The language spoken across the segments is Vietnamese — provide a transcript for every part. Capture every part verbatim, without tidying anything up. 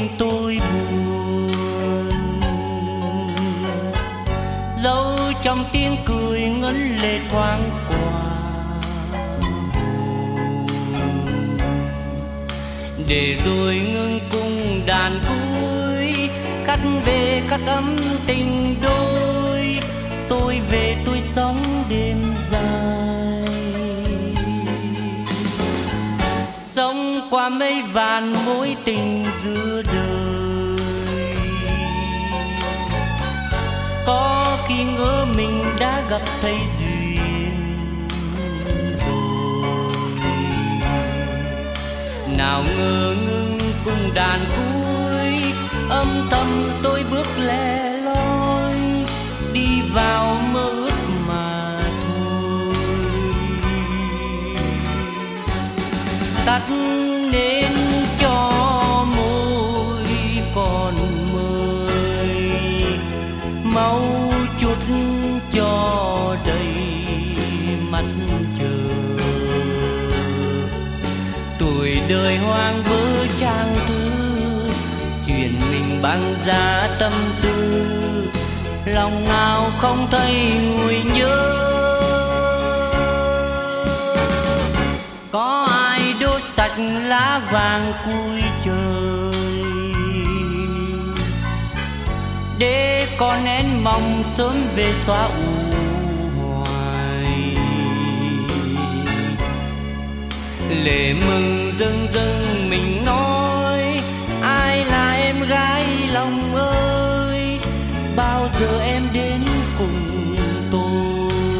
tôi buồn, dẫu trong tiếng cười ngấn lệ thoáng qua. Để rồi ngưng cung đàn cuối, cắt về cắt ấm tình đôi. Tôi về tôi sống đêm dài, sống qua mấy vàn mối tình giữa đời. Có khi ngỡ mình đã gặp thấy duyên rồi, nào ngờ ngưng cung đàn cuối, âm thầm tôi bước lẻ loi đi vào mơ ước mà thôi. Tắt nến cho môi còn mời, mau chút cho đầy mắt chờ. Tuổi đời hoang vỡ trang thư, chuyện mình băng giá tâm tư, lòng nào không thấy nguôi nhớ. Có ai đốt sạch lá vàng cuối trời, để con én mong sớm về xóa u hoài. Lệ mừng rưng rưng mình nói, ai là em gái lòng ơi, bao giờ em đến cùng tôi.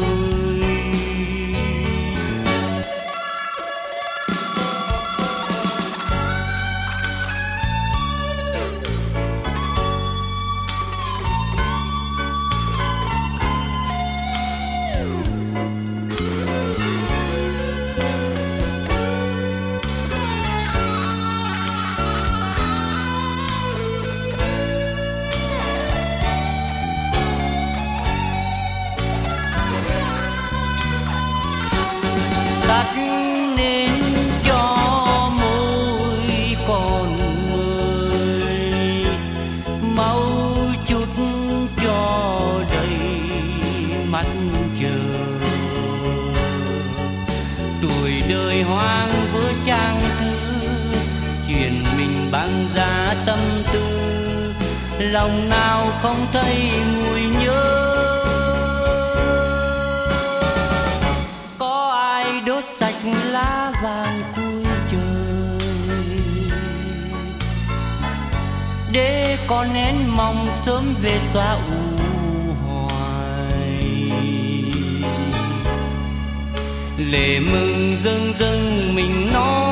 Tắt nến cho môi còn mời, mau chút cho đầy mắt chờ. Tuổi đời hoang vỡ trang thư, chuyện mình băng giá tâm tư, lòng nào không thấy nguôi nhớ. Đốt sạch lá vàng cuối trời, để con én mong sớm về xóa u hoài. Lệ mừng rưng rưng mình nói,